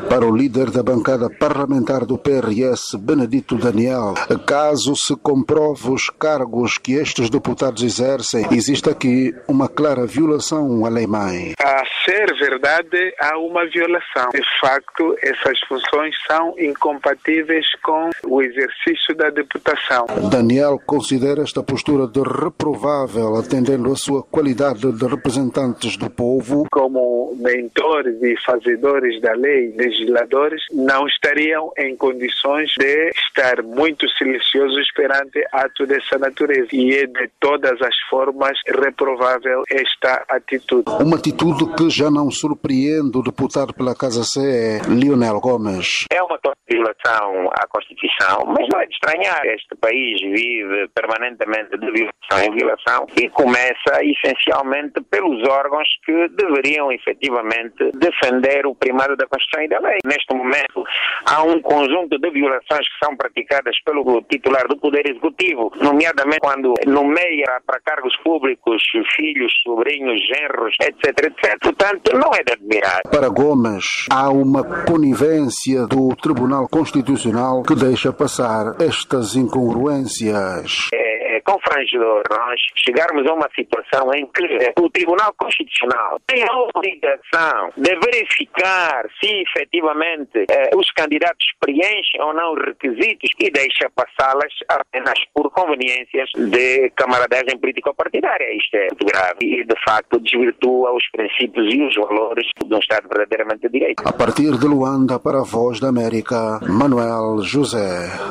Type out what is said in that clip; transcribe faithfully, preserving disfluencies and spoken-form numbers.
Para o líder da bancada parlamentar do P R S, Benedito Daniel, caso se comprove os cargos que estes deputados exercem, existe aqui uma clara violação à lei-mãe. A ser verdade, há uma violação. De facto, essas funções são incompatíveis com o exercício da deputação. Daniel considera esta postura de reprovável, atendendo a sua qualidade de representantes do povo. Como mentores e fazedores da lei, legisladores, não estariam em condições de estar muito silenciosos perante atos dessa natureza. E é de todas as formas reprovável esta atitude. Uma atitude que já não surpreende o deputado pela Casa C, Lionel Gomes. É uma violação à Constituição, mas não é de estranhar. Este país vive permanentemente de violação em violação e começa essencialmente pelos órgãos que deveriam efetivamente defender o primário da Constituição e da lei. Neste momento, há um conjunto de violações que são praticadas pelo titular do Poder Executivo, nomeadamente quando nomeia para cargos públicos filhos, sobrinhos, genros, etc, etcétera. Portanto, não é de admirar. Para Gomes, há uma conivência do Tribunal Constitucional que deixa passar estas incongruências. É confrangedor nós chegarmos a uma situação em que o Tribunal Constitucional tem a obrigação de verificar se efetivamente eh, os candidatos preenchem ou não os requisitos e deixa passá-las apenas por conveniências de camaradagem político-partidária. Isto é muito grave e, de facto, desvirtua os princípios e os valores de um Estado verdadeiramente de direito. A partir de Luanda, para a Voz da América, Manuel José.